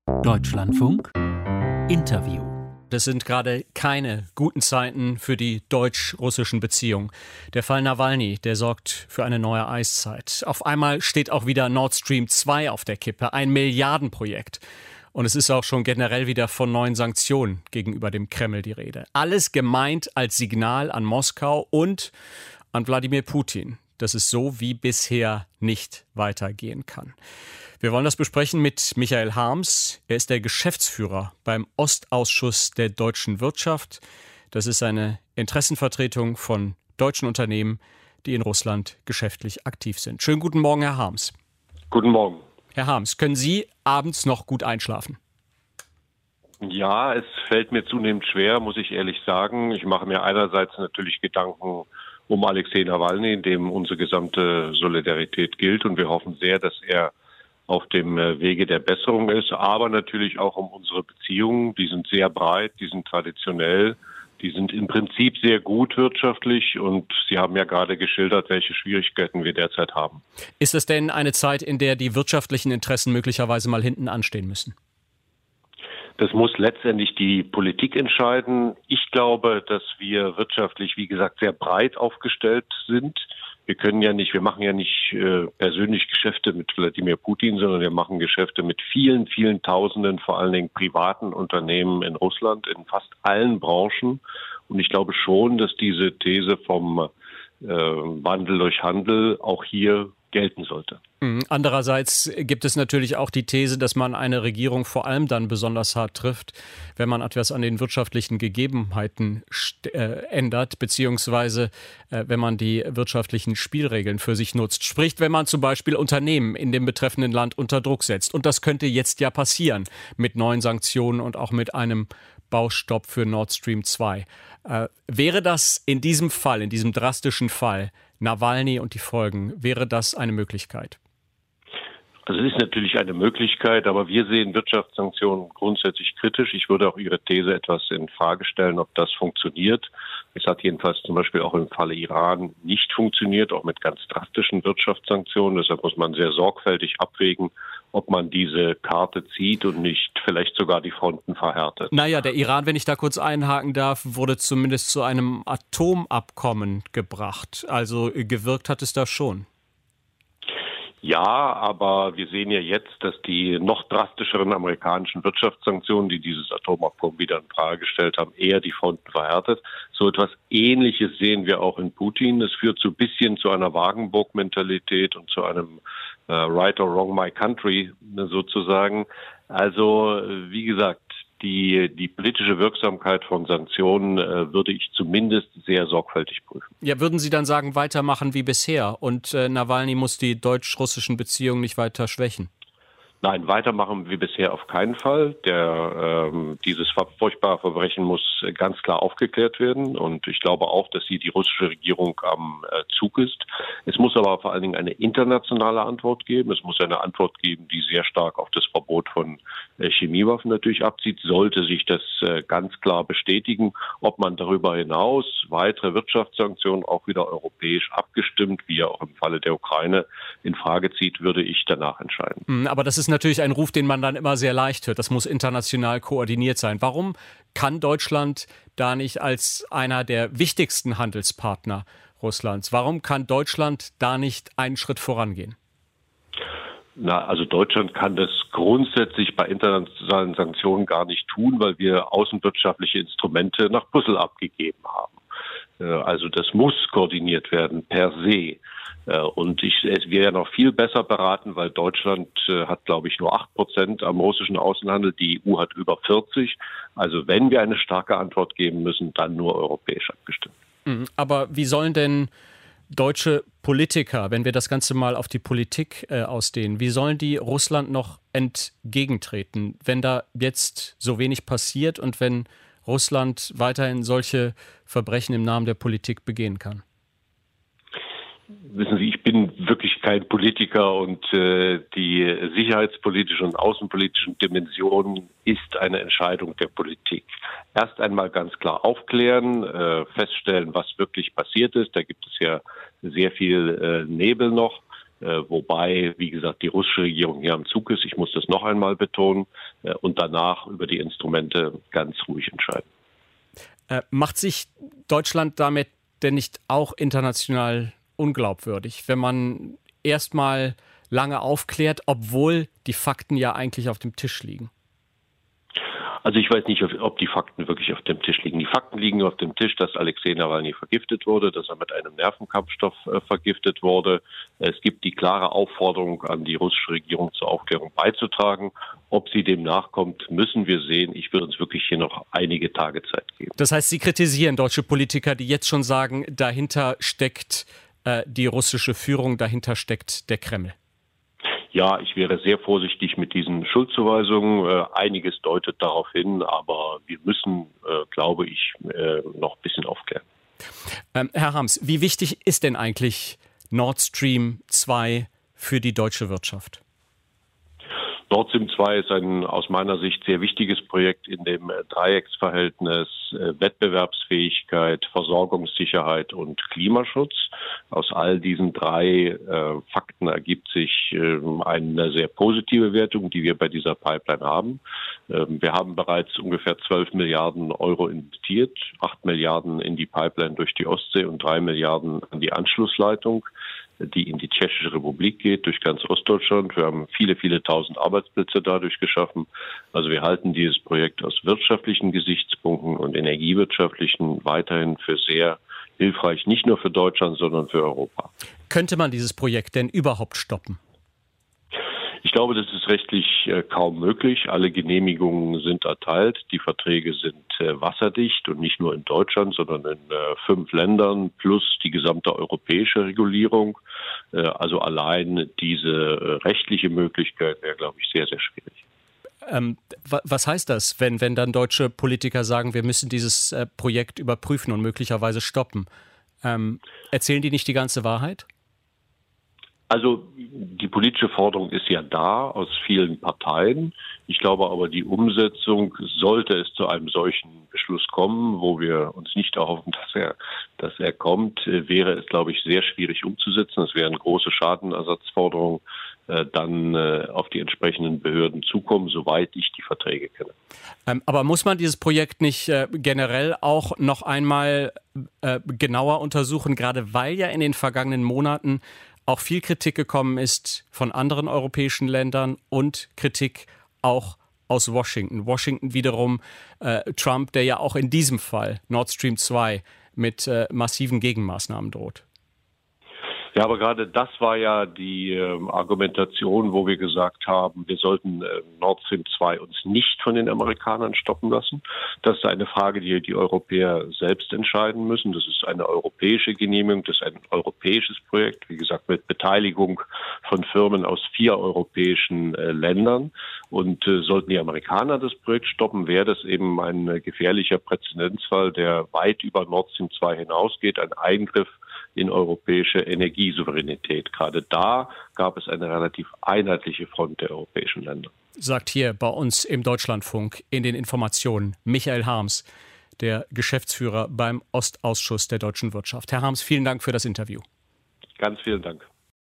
Deutschlandfunk Interview. Das sind gerade keine guten Zeiten für die deutsch-russischen Beziehungen. Der Fall Nawalny, der sorgt für eine neue Eiszeit. Auf einmal steht auch wieder Nord Stream 2 auf der Kippe, ein Milliardenprojekt. Und es ist auch schon generell wieder von neuen Sanktionen gegenüber dem Kreml die Rede. Alles gemeint als Signal an Moskau und an Wladimir Putin, dass es so wie bisher nicht weitergehen kann. Wir wollen das besprechen mit Michael Harms. Er ist der Geschäftsführer beim Ostausschuss der deutschen Wirtschaft. Das ist eine Interessenvertretung von deutschen Unternehmen, die in Russland geschäftlich aktiv sind. Schönen guten Morgen, Herr Harms. Guten Morgen. Herr Harms, können Sie abends noch gut einschlafen? Ja, es fällt mir zunehmend schwer, muss ich ehrlich sagen. Ich mache mir einerseits natürlich Gedanken um Alexei Nawalny, dem unsere gesamte Solidarität gilt. Und wir hoffen sehr, dass er auf dem Wege der Besserung ist, aber natürlich auch um unsere Beziehungen. Die sind sehr breit, die sind traditionell, die sind im Prinzip sehr gut wirtschaftlich und Sie haben ja gerade geschildert, welche Schwierigkeiten wir derzeit haben. Ist es denn eine Zeit, in der die wirtschaftlichen Interessen möglicherweise mal hinten anstehen müssen? Das muss letztendlich die Politik entscheiden. Ich glaube, dass wir wirtschaftlich, wie gesagt, sehr breit aufgestellt sind. Wir machen ja nicht persönlich Geschäfte mit Wladimir Putin, sondern wir machen Geschäfte mit vielen, vielen Tausenden, vor allen Dingen privaten Unternehmen in Russland, in fast allen Branchen. Und ich glaube schon, dass diese These vom Wandel durch Handel auch hier gelten sollte. Andererseits gibt es natürlich auch die These, dass man eine Regierung vor allem dann besonders hart trifft, wenn man etwas an den wirtschaftlichen Gegebenheiten ändert, beziehungsweise wenn man die wirtschaftlichen Spielregeln für sich nutzt. Sprich, wenn man zum Beispiel Unternehmen in dem betreffenden Land unter Druck setzt. Und das könnte jetzt ja passieren mit neuen Sanktionen und auch mit einem Baustopp für Nord Stream 2. Wäre das in diesem Fall, in diesem drastischen Fall, Nawalny und die Folgen, wäre das eine Möglichkeit? Also es ist natürlich eine Möglichkeit, aber wir sehen Wirtschaftssanktionen grundsätzlich kritisch. Ich würde auch Ihre These etwas in Frage stellen, ob das funktioniert. Es hat jedenfalls zum Beispiel auch im Falle Iran nicht funktioniert, auch mit ganz drastischen Wirtschaftssanktionen. Deshalb muss man sehr sorgfältig abwägen, ob man diese Karte zieht und nicht vielleicht sogar die Fronten verhärtet. Naja, der Iran, wenn ich da kurz einhaken darf, wurde zumindest zu einem Atomabkommen gebracht. Also gewirkt hat es da schon. Ja, aber wir sehen ja jetzt, dass die noch drastischeren amerikanischen Wirtschaftssanktionen, die dieses Atomabkommen wieder in Frage gestellt haben, eher die Fronten verhärtet. So etwas Ähnliches sehen wir auch in Putin. Es führt so ein bisschen zu einer Wagenburg-Mentalität und zu einem Right or Wrong My Country sozusagen. Also wie gesagt, die politische Wirksamkeit von Sanktionen würde ich zumindest sehr sorgfältig prüfen. Ja, würden Sie dann sagen, weitermachen wie bisher und Nawalny muss die deutsch-russischen Beziehungen nicht weiter schwächen? Nein, weitermachen wie bisher auf keinen Fall. Dieses furchtbare Verbrechen muss ganz klar aufgeklärt werden. Und ich glaube auch, dass hier die russische Regierung am Zug ist. Es muss aber vor allen Dingen eine internationale Antwort geben. Es muss eine Antwort geben, die sehr stark auf das Verbot von Chemiewaffen natürlich abzieht. Sollte sich das ganz klar bestätigen, ob man darüber hinaus weitere Wirtschaftssanktionen auch wieder europäisch abgestimmt, wie ja auch im Falle der Ukraine, in Frage zieht, würde ich danach entscheiden. Aber das ist natürlich ein Ruf, den man dann immer sehr leicht hört. Das muss international koordiniert sein. Warum kann Deutschland da nicht als einer der wichtigsten Handelspartner Russlands, warum kann Deutschland da nicht einen Schritt vorangehen? Also Deutschland kann das grundsätzlich bei internationalen Sanktionen gar nicht tun, weil wir außenwirtschaftliche Instrumente nach Brüssel abgegeben haben. Also das muss koordiniert werden per se. Und es wäre noch viel besser beraten, weil Deutschland hat, glaube ich, nur 8% am russischen Außenhandel. Die EU hat über 40%. Also wenn wir eine starke Antwort geben müssen, dann nur europäisch abgestimmt. Aber wie sollen denn deutsche Politiker, wenn wir das Ganze mal auf die Politik ausdehnen, wie sollen die Russland noch entgegentreten, wenn da jetzt so wenig passiert und wenn Russland weiterhin solche Verbrechen im Namen der Politik begehen kann? Wissen Sie, ich bin wirklich kein Politiker und die sicherheitspolitische und außenpolitische Dimension ist eine Entscheidung der Politik. Erst einmal ganz klar aufklären, feststellen, was wirklich passiert ist. Da gibt es ja sehr viel Nebel noch. wobei, wie gesagt, die russische Regierung hier am Zug ist. Ich muss das noch einmal betonen und danach über die Instrumente ganz ruhig entscheiden. Macht sich Deutschland damit denn nicht auch international unglaubwürdig, wenn man erstmal lange aufklärt, obwohl die Fakten ja eigentlich auf dem Tisch liegen? Also ich weiß nicht, ob die Fakten wirklich auf dem Tisch liegen. Die Fakten liegen auf dem Tisch, dass Alexei Nawalny vergiftet wurde, dass er mit einem Nervenkampfstoff vergiftet wurde. Es gibt die klare Aufforderung an die russische Regierung zur Aufklärung beizutragen. Ob sie dem nachkommt, müssen wir sehen. Ich will uns wirklich hier noch einige Tage Zeit geben. Das heißt, Sie kritisieren deutsche Politiker, die jetzt schon sagen, dahinter steckt die russische Führung, dahinter steckt der Kreml. Ja, ich wäre sehr vorsichtig mit diesen Schuldzuweisungen. Einiges deutet darauf hin, aber wir müssen, glaube ich, noch ein bisschen aufklären. Herr Harms, wie wichtig ist denn eigentlich Nord Stream 2 für die deutsche Wirtschaft? Nord Stream 2 ist ein aus meiner Sicht sehr wichtiges Projekt in dem Dreiecksverhältnis Wettbewerbsfähigkeit, Versorgungssicherheit und Klimaschutz. Aus all diesen drei Fakten ergibt sich eine sehr positive Wertung, die wir bei dieser Pipeline haben. Wir haben bereits ungefähr 12 Milliarden Euro investiert, 8 Milliarden in die Pipeline durch die Ostsee und 3 Milliarden an die Anschlussleitung, die in die Tschechische Republik geht, durch ganz Ostdeutschland. Wir haben viele, viele tausend Arbeitsplätze dadurch geschaffen. Also wir halten dieses Projekt aus wirtschaftlichen Gesichtspunkten und energiewirtschaftlichen weiterhin für sehr hilfreich, nicht nur für Deutschland, sondern für Europa. Könnte man dieses Projekt denn überhaupt stoppen? Ich glaube, das ist rechtlich kaum möglich. Alle Genehmigungen sind erteilt. Die Verträge sind wasserdicht und nicht nur in Deutschland, sondern in 5 Ländern plus die gesamte europäische Regulierung. Also allein diese rechtliche Möglichkeit wäre, glaube ich, sehr, sehr schwierig. Was heißt das, wenn dann deutsche Politiker sagen, wir müssen dieses Projekt überprüfen und möglicherweise stoppen? Erzählen die nicht die ganze Wahrheit? Also die politische Forderung ist ja da aus vielen Parteien. Ich glaube aber, die Umsetzung, sollte es zu einem solchen Beschluss kommen, wo wir uns nicht erhoffen, dass er kommt, wäre es, glaube ich, sehr schwierig umzusetzen. Es wären große Schadenersatzforderungen dann auf die entsprechenden Behörden zukommen, soweit ich die Verträge kenne. Aber muss man dieses Projekt nicht generell auch noch einmal genauer untersuchen, gerade weil ja in den vergangenen Monaten auch viel Kritik gekommen ist von anderen europäischen Ländern und Kritik auch aus Washington. Washington wiederum Trump, der ja auch in diesem Fall Nord Stream 2 mit massiven Gegenmaßnahmen droht. Ja, aber gerade das war ja die Argumentation, wo wir gesagt haben, wir sollten Nord Stream 2 uns nicht von den Amerikanern stoppen lassen. Das ist eine Frage, die die Europäer selbst entscheiden müssen. Das ist eine europäische Genehmigung, das ist ein europäisches Projekt, wie gesagt, mit Beteiligung von Firmen aus 4 europäischen Ländern. Und sollten die Amerikaner das Projekt stoppen, wäre das eben ein gefährlicher Präzedenzfall, der weit über Nord Stream 2 hinausgeht, ein Eingriff in europäische Energiesouveränität. Gerade da gab es eine relativ einheitliche Front der europäischen Länder. Sagt hier bei uns im Deutschlandfunk in den Informationen Michael Harms, der Geschäftsführer beim Ostausschuss der deutschen Wirtschaft. Herr Harms, vielen Dank für das Interview. Ganz vielen Dank.